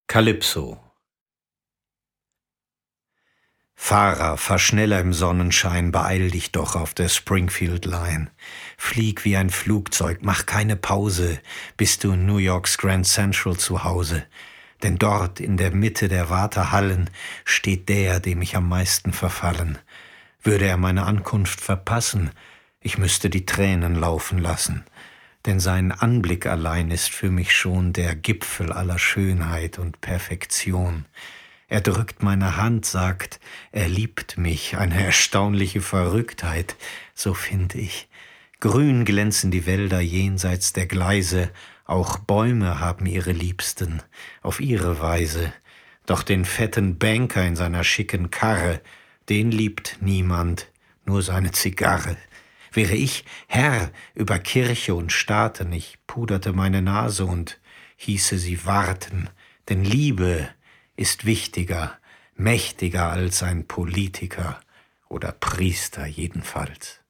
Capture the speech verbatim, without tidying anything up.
Calypso. Fahrer, fahr schneller im Sonnenschein, beeil dich doch auf der Springfield Line. Flieg wie ein Flugzeug, mach keine Pause, bis du in New Yorks Grand Central zu Hause. Denn dort in der Mitte der Wartehallen steht der, dem ich am meisten verfallen. Würde er meine Ankunft verpassen, ich müsste die Tränen laufen lassen. Denn sein Anblick allein ist für mich schon der Gipfel aller Schönheit und Perfektion. Er drückt meine Hand, sagt, er liebt mich, eine erstaunliche Verrücktheit, so find ich. Grün glänzen die Wälder jenseits der Gleise, auch Bäume haben ihre Liebsten, auf ihre Weise. Doch den fetten Banker in seiner schicken Karre, den liebt niemand, nur seine Zigarre. Wäre ich Herr über Kirche und Staaten, ich puderte meine Nase und hieße sie warten, denn Liebe ist wichtiger, mächtiger als ein Politiker oder Priester jedenfalls.